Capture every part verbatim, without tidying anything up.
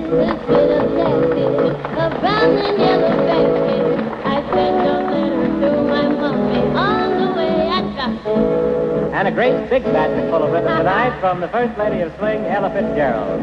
this little taxi, a brown and yellow basket. I sent a letter to my mommy on the way I dropped it. And a great big basket full of ribbons tonight from the First Lady of Swing, Ella Fitzgerald.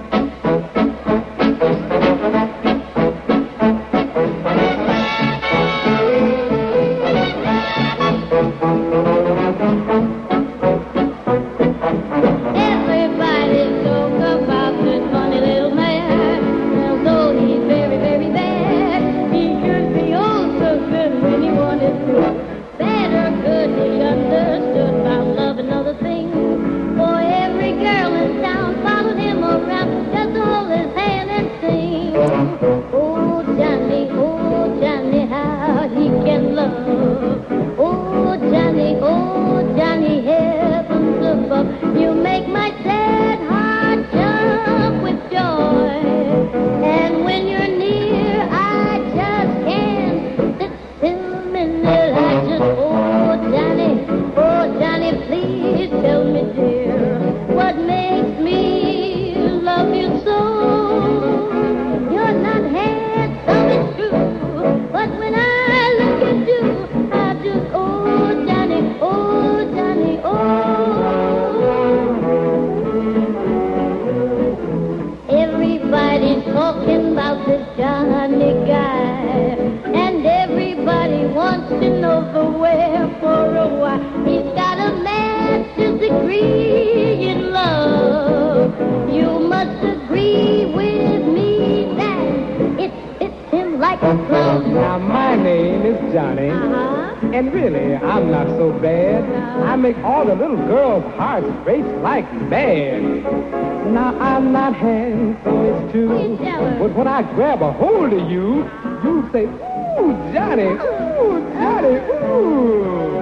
Now, my name is Johnny, uh-huh. and really, I'm not so bad. No. I make all the little girls' hearts race like mad. Now, I'm not handsome, it's true, but when I grab a hold of you, you say, ooh, Johnny, ooh, Johnny, ooh.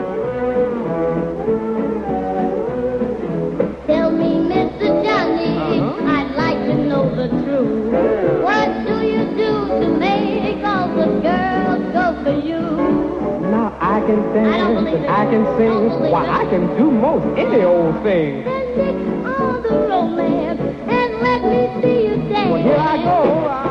Tell me, Mister Johnny, uh-huh. I'd like to know the truth. What do you do to make all the girls go for you? Now I can dance and I can sing. Why, I can do most any old thing. Then mix all the romance and let me see you dance. Well, here I go.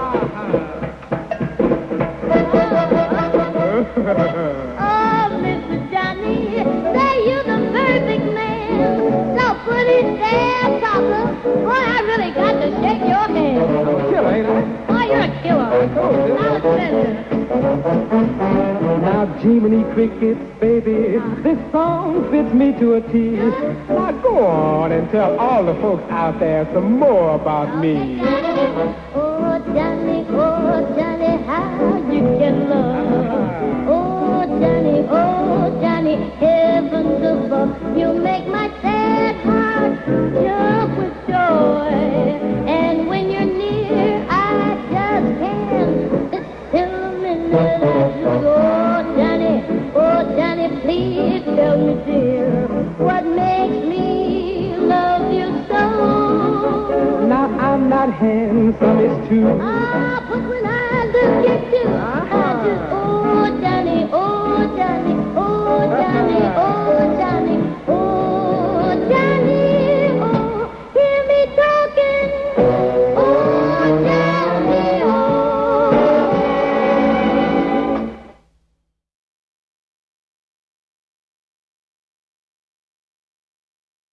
Oh, Mister Johnny, say you're the perfect man. So put it there, Papa. Boy, I really got to shake your hand. I'm a killer, ain't I? Oh, you're a killer. I told you. Alexander. Now, Jiminy Crickets, baby, this song fits me to a T. Now, go on and tell all the folks out there some more about me. Oh, Johnny, oh, Johnny, how you can love. Oh, Johnny, oh, Johnny, heavens above, you make my sad heart jump with joy. And when you're near, I just can't sit still a minute. I just go, oh, Johnny, oh, Johnny, please tell me, dear, what makes me love you so? Now, I'm not handsome, it's true. Ah, but when